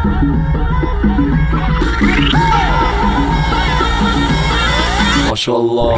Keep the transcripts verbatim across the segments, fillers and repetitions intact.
ماشاءالله.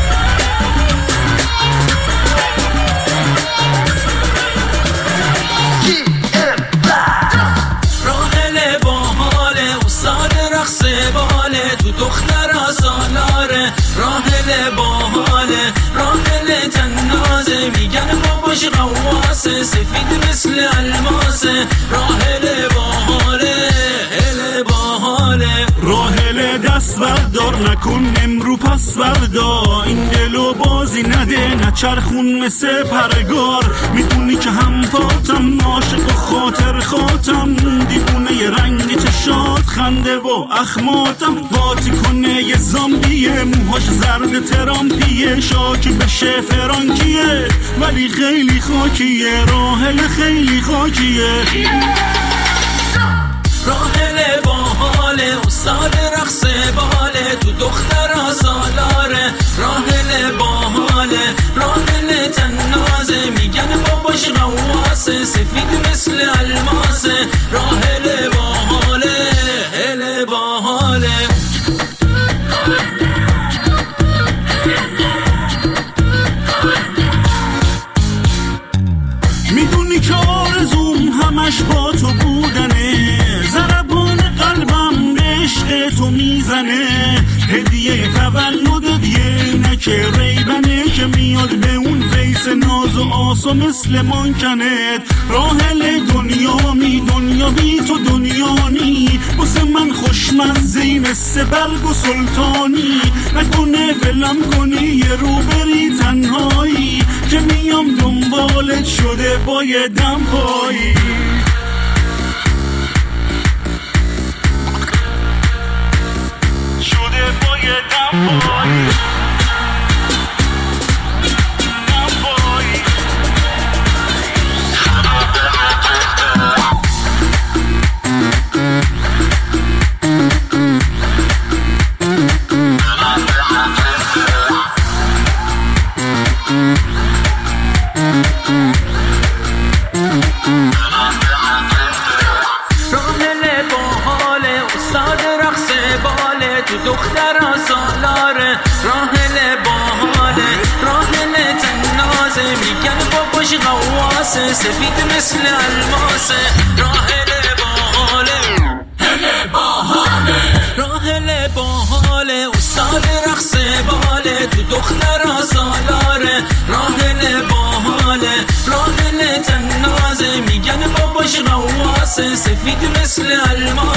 راحل باحاله استاد رقص باله تو دخترا سالاره. راحل باحاله راحل تنازه میگن باباش قواسه سفید مثل الماسه. راحل باحاله هل باحاله راحل دست بردار نکن امرو پس بردا این دلو بازی نده نچرخون مثل پرگار. میدونی که هم فاتم عاشق و خاطر خاتم دیوونه ی رنگ چشات خنده و اخماتم باتی کنه یه زامبیه موهاش زرد ترامپیه شاکی بشه فرانکیه ولی خیلی خاکیه. راحل خیلی خاکیه. راحل باحاله استاد رقص باله تو دخترا سالاره. راحل باحاله راحل تنازه میگن باباش قواسه سفید مثل الماسه. راحل باحاله هل باحاله. میدونی که آرزوم همش با تو بودنه ضربان قلبم به عشق تو میزنه. هدیه تولدت یه عینک ریبنه که میاد به اون فیس ناز و آسا مثل مانکنت. راحل دنیا می دنیا بی تو دنیا نی واسه من خوشمزه‌ای مثل برگ و سلطانی. نکنه ولم کنی یه رو بری تنهایی که میام دنبالت شده با یه دم پایی. شده با یه دم پایی. دخترا سالاره. راحل باحاله راحل تنازه میگن باباش قواسه سفید مثل الماسه. راحل باحاله هل باحاله راحل باحاله استاد رقص باله تو دخترا سالاره. راحل باحاله راحل تنازه میگن باباش قواسه سفید مثل الماسه.